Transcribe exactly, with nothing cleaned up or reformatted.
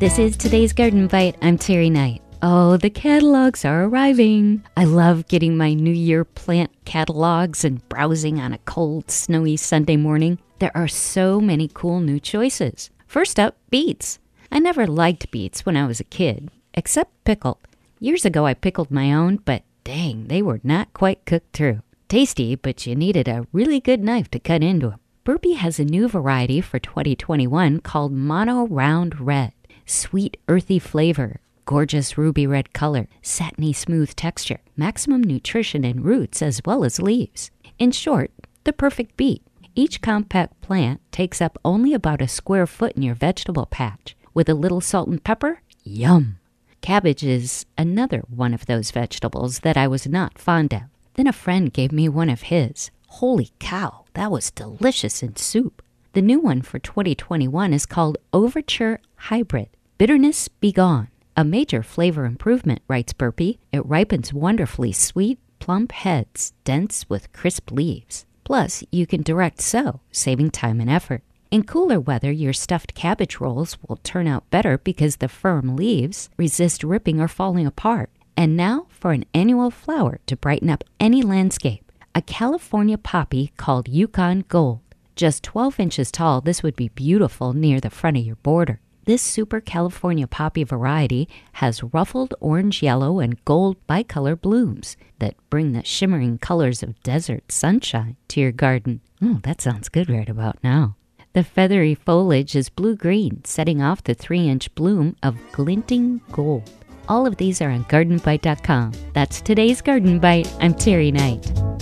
This is today's Garden Bite. I'm Terry Knight. Oh, the catalogs are arriving. I love getting my New Year plant catalogs and browsing on a cold, snowy Sunday morning. There are so many cool new choices. First up, beets. I never liked beets when I was a kid, except pickled. Years ago I pickled my own, but dang, they were not quite cooked through. Tasty, but you needed a really good knife to cut into them. Burpee has a new variety for twenty twenty-one called Mono Round Red. Sweet, earthy flavor, gorgeous ruby red color, satiny smooth texture, maximum nutrition in roots as well as leaves. In short, the perfect beet. Each compact plant takes up only about a square foot in your vegetable patch. With a little salt and pepper, yum! Cabbage is another one of those vegetables that I was not fond of. Then a friend gave me one of his. Holy cow, that was delicious in soup. The new one for twenty twenty-one is called Overture Hybrid. Bitterness be gone. A major flavor improvement, writes Burpee. It ripens wonderfully sweet, plump heads, dense with crisp leaves. Plus, you can direct sow, saving time and effort. In cooler weather, your stuffed cabbage rolls will turn out better because the firm leaves resist ripping or falling apart. And now for an annual flower to brighten up any landscape. A California poppy called Yukon Gold. Just twelve inches tall, this would be beautiful near the front of your border. This super California poppy variety has ruffled orange, yellow, and gold bicolor blooms that bring the shimmering colors of desert sunshine to your garden. Oh, that sounds good right about now. The feathery foliage is blue-green, setting off the three-inch bloom of glinting gold. All of these are on garden bite dot com. That's today's Garden Bite. I'm Terry Knight.